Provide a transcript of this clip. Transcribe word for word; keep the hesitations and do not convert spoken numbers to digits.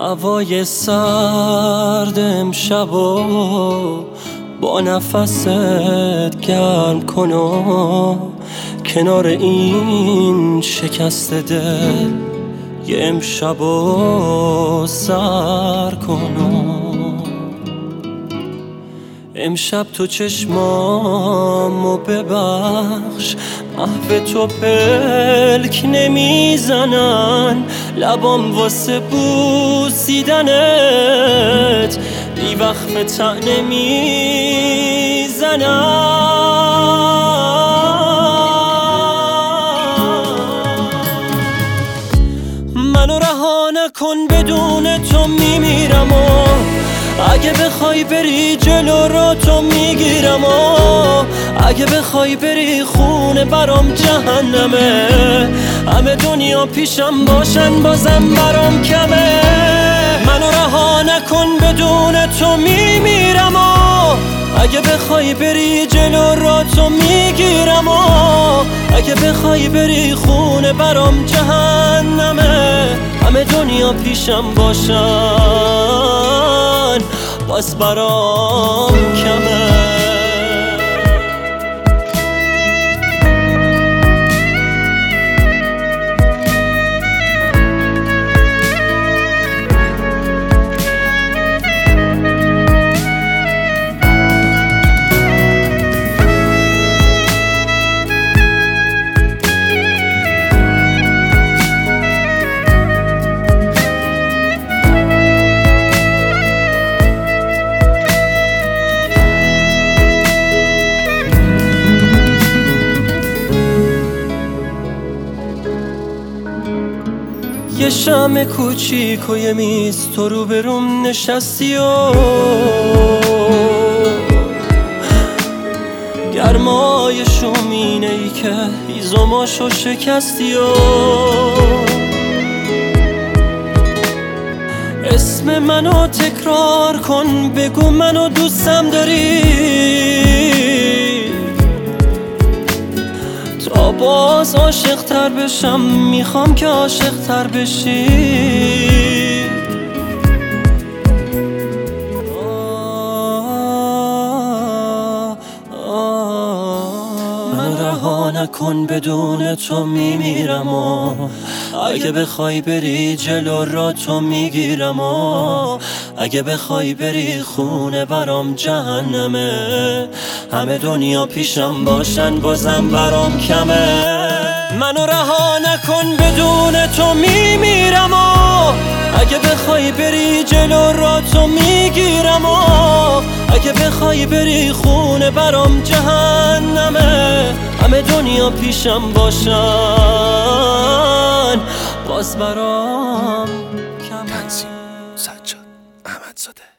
هوای سرد امشب و با نفست گرم کن و کنار این شکست دل یه امشب و سر کن و امشب تو چشمامو ببخش، محو تو پلک نمیزنن، لبام واسه بوسیدنت بی وقف طعنه میزنن. منو رها نکن، بدون تو میمیرم و اگه بخوای بری جلو رو تو میگیرم و اگه بخوای بری خونه برام جهنمه، همه دنیا پیشم باشن بازم برام کمه. منو رها نکن، بدون تو میمیرم و اگه بخوای بری جلو رو تو میگیرم و اگه بخوای بری خونه برام جهنمه، همه دنیا پیشم باشن باز برام کمه. یه شمع کوچیک و یه میز تو رو بروم نشستی و گرمای شومینه ای که هیزماشو شکستی و اسم منو تکرار کن، بگو منو دوستم داری تا باز عاشق تر بشم، میخوام که عاشق تر بشی. من رها نکن، بدون تو میمیرم و اگه بخوای بری جلو را تو میگیرم و اگه بخوای بری خونه برام جهنمه، همه دنیا پیشم باشن بازم برام کمه. منو رها نکن، بدون تو میمیرم و اگه بخوای بری جلو را تو میگیرم و اگه بخوای بری خونه برام جهنمه، همه دنیا پیشم باشن باز برام کمه. تنظیم سجاد احمدزاده.